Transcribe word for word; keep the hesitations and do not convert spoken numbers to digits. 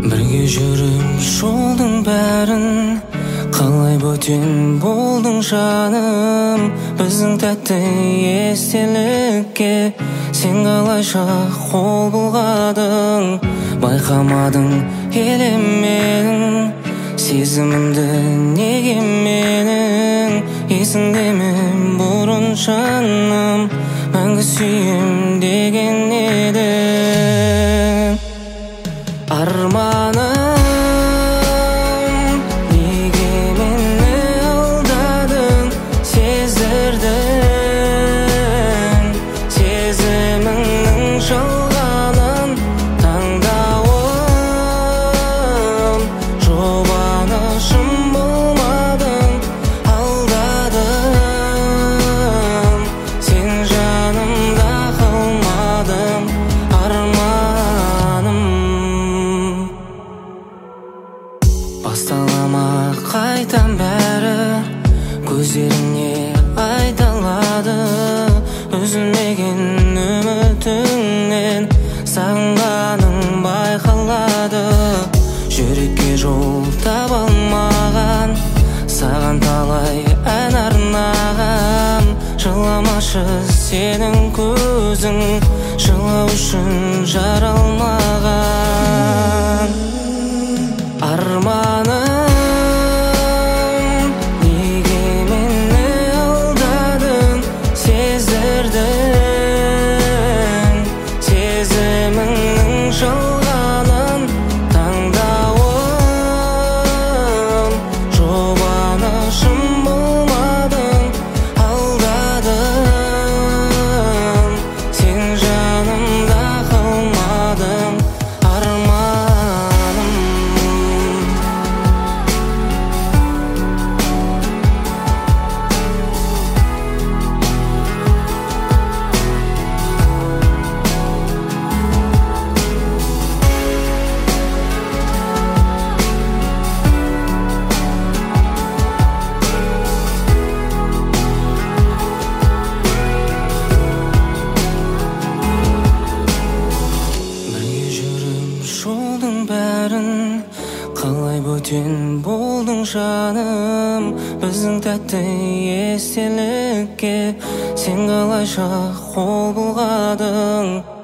Бірге жүріп жолдың бәрін қалай бөтен болдың жаным. Біздің тәтті естелікке сен қалайша қол бұлғадың. Байқамадың елеменің сезімімді неге менің. Есіңде ме бұрын жаным, мәңгі сүйем деген едің. Арманым, неге мені алдадың? Сездірдің сезіміңнің жалғанын. Таңдауым жұбанышым болмадың, алдадың. Сен жанымда қалмадың. Арманым, басталама қайтан бәрі, көздеріңе айталады. Үзілмеген үмітіңнен сағынғаның байқалады. Жүрекке жол таба алмаған, саған талай ән арнағам. Жыламашы сенің көзің, жылау үшін жаралмаған. Арманым, неге мені алдадың? Сездірдің сезіміңнің жалғанын. Таңдауым жұбанышым болмадың, алдадың. Сен жанымда қалмадың. Арманым, бірге жүріп жолдың бәрін қалай бөтен болдың жаным. Біздің тәтті естелікке сен қалайша қол бұлғадың.